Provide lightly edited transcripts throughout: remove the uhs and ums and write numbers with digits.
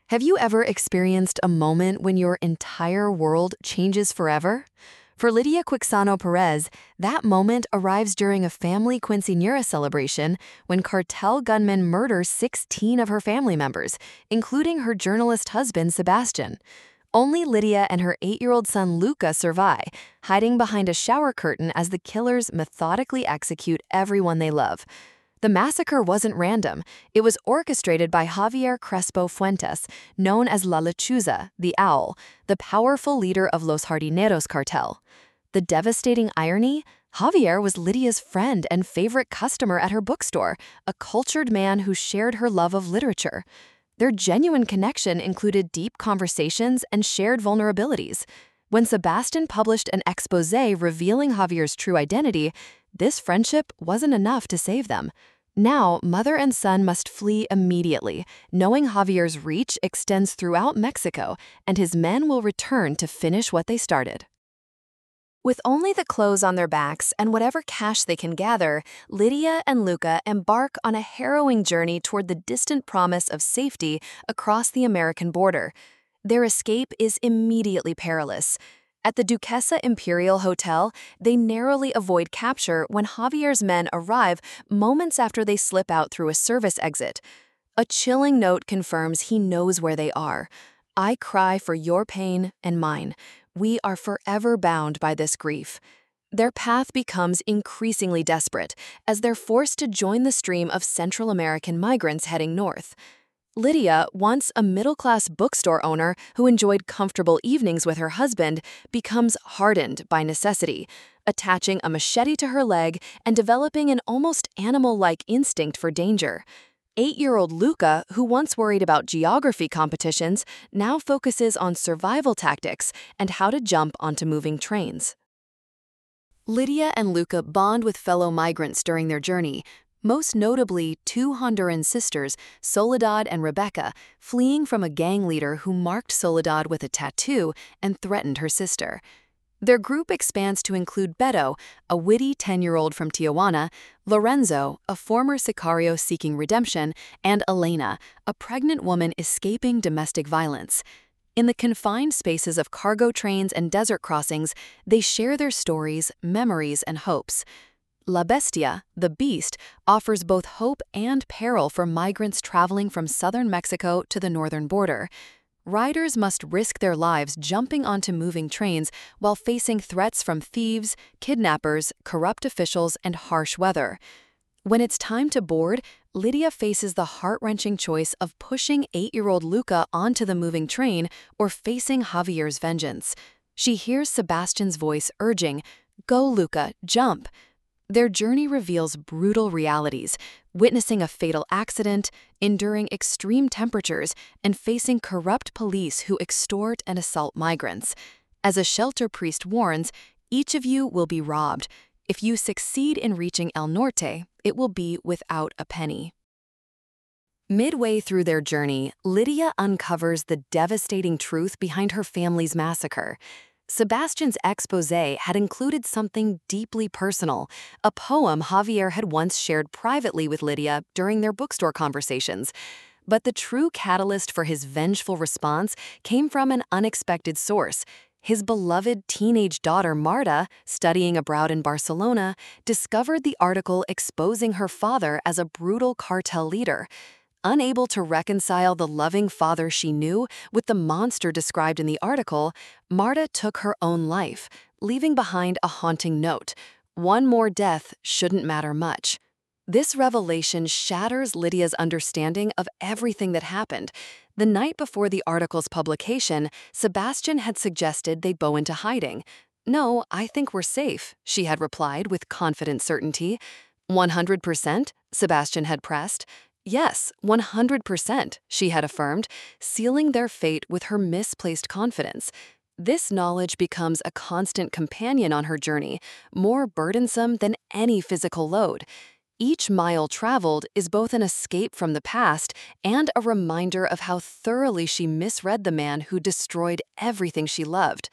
Have you ever experienced a moment when your entire world changes forever? For Lydia Quixano Perez, that moment arrives during a family quinceañera celebration when cartel gunmen murder 16 of her family members, including her journalist husband, Sebastian. Only Lydia and her 8-year-old son Luca survive, hiding behind a shower curtain as the killers methodically execute everyone they love. The massacre wasn't random. It was orchestrated by Javier Crespo Fuentes, known as La Lechuza, the Owl, the powerful leader of Los Jardineros cartel. The devastating irony? Javier was Lydia's friend and favorite customer at her bookstore, a cultured man who shared her love of literature. Their genuine connection included deep conversations and shared vulnerabilities. When Sebastian published an exposé revealing Javier's true identity, this friendship wasn't enough to save them. Now, mother and son must flee immediately, knowing Javier's reach extends throughout Mexico, and his men will return to finish what they started. With only the clothes on their backs and whatever cash they can gather, Lydia and Luca embark on a harrowing journey toward the distant promise of safety across the American border. Their escape is immediately perilous. At the Duquesa Imperial Hotel, they narrowly avoid capture when Javier's men arrive moments after they slip out through a service exit. A chilling note confirms he knows where they are. "I cry for your pain and mine. We are forever bound by this grief." Their path becomes increasingly desperate as they're forced to join the stream of Central American migrants heading north. Lydia, once a middle-class bookstore owner who enjoyed comfortable evenings with her husband, becomes hardened by necessity, attaching a machete to her leg and developing an almost animal-like instinct for danger. 8-year-old Luca, who once worried about geography competitions, now focuses on survival tactics and how to jump onto moving trains. Lydia and Luca bond with fellow migrants during their journey, most notably 2 Honduran sisters, Soledad and Rebecca, fleeing from a gang leader who marked Soledad with a tattoo and threatened her sister. Their group expands to include Beto, a witty 10-year-old from Tijuana, Lorenzo, a former sicario seeking redemption, and Elena, a pregnant woman escaping domestic violence. In the confined spaces of cargo trains and desert crossings, they share their stories, memories, and hopes. La Bestia, the Beast, offers both hope and peril for migrants traveling from southern Mexico to the northern border. Riders must risk their lives jumping onto moving trains while facing threats from thieves, kidnappers, corrupt officials, and harsh weather. When it's time to board, Lydia faces the heart-wrenching choice of pushing 8-year-old Luca onto the moving train or facing Javier's vengeance. She hears Sebastian's voice urging, "Go, Luca, jump." Their journey reveals brutal realities, witnessing a fatal accident, enduring extreme temperatures, and facing corrupt police who extort and assault migrants. As a shelter priest warns, each of you will be robbed. If you succeed in reaching El Norte, it will be without a penny. Midway through their journey, Lydia uncovers the devastating truth behind her family's massacre. Sebastian's exposé had included something deeply personal, a poem Javier had once shared privately with Lydia during their bookstore conversations. But the true catalyst for his vengeful response came from an unexpected source. His beloved teenage daughter Marta, studying abroad in Barcelona, discovered the article exposing her father as a brutal cartel leader. Unable to reconcile the loving father she knew with the monster described in the article, Marta took her own life, leaving behind a haunting note: "One more death shouldn't matter much." This revelation shatters Lydia's understanding of everything that happened. The night before the article's publication, Sebastian had suggested they go into hiding. "No, I think we're safe," she had replied with confident certainty. 100%? Sebastian had pressed. "Yes, 100%, she had affirmed, sealing their fate with her misplaced confidence. This knowledge becomes a constant companion on her journey, more burdensome than any physical load. Each mile traveled is both an escape from the past and a reminder of how thoroughly she misread the man who destroyed everything she loved.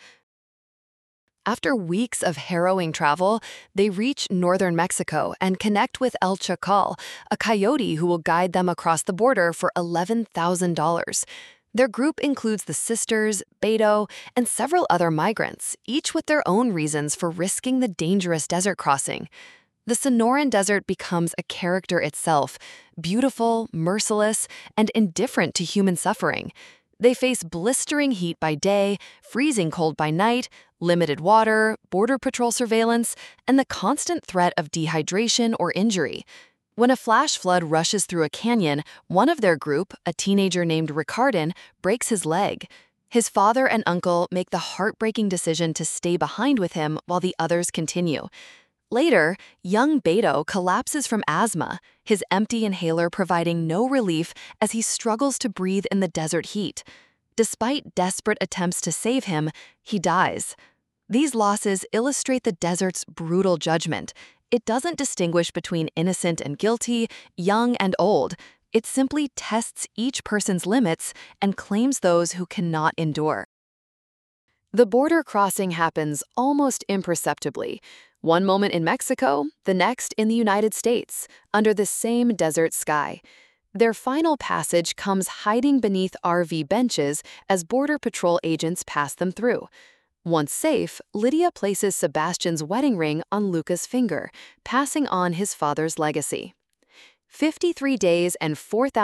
After weeks of harrowing travel, they reach northern Mexico and connect with El Chacal, a coyote who will guide them across the border for $11,000. Their group includes the sisters, Beto, and several other migrants, each with their own reasons for risking the dangerous desert crossing. The Sonoran Desert becomes a character itself, beautiful, merciless, and indifferent to human suffering. They face blistering heat by day, freezing cold by night, limited water, border patrol surveillance, and the constant threat of dehydration or injury. When a flash flood rushes through a canyon, one of their group, a teenager named Ricardin, breaks his leg. His father and uncle make the heartbreaking decision to stay behind with him while the others continue. Later, young Beto collapses from asthma, his empty inhaler providing no relief as he struggles to breathe in the desert heat. Despite desperate attempts to save him, he dies. These losses illustrate the desert's brutal judgment. It doesn't distinguish between innocent and guilty, young and old. It simply tests each person's limits and claims those who cannot endure. The border crossing happens almost imperceptibly. One moment in Mexico, the next in the United States, under the same desert sky. Their final passage comes hiding beneath RV benches as Border Patrol agents pass them through. Once safe, Lydia places Sebastian's wedding ring on Luca's finger, passing on his father's legacy. 53 days and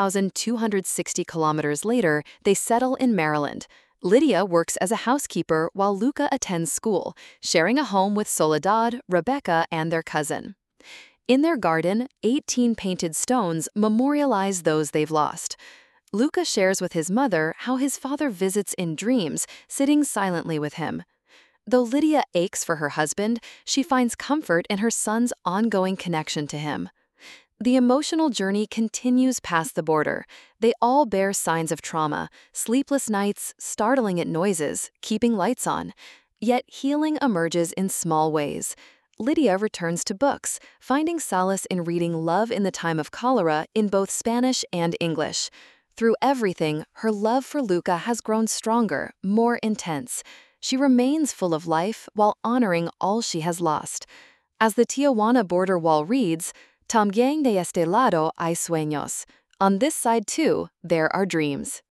4,260 kilometers later, they settle in Maryland. Lydia works as a housekeeper while Luca attends school, sharing a home with Soledad, Rebecca, and their cousin. In their garden, 18 painted stones memorialize those they've lost. Luca shares with his mother how his father visits in dreams, sitting silently with him. Though Lydia aches for her husband, she finds comfort in her son's ongoing connection to him. The emotional journey continues past the border. They all bear signs of trauma, sleepless nights, startling at noises, keeping lights on. Yet healing emerges in small ways. Lydia returns to books, finding solace in reading Love in the Time of Cholera in both Spanish and English. Through everything, her love for Luca has grown stronger, more intense. She remains full of life while honoring all she has lost. As the Tijuana border wall reads, También de este lado hay sueños. On this side too, there are dreams.